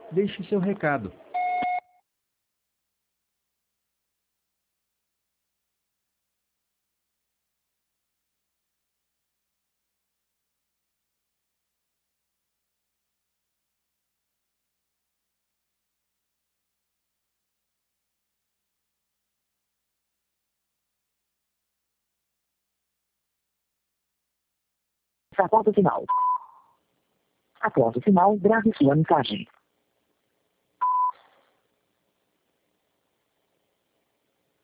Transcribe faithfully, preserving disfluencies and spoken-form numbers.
Deixe seu recado. Após o sinal. Após o sinal, grave sua mensagem.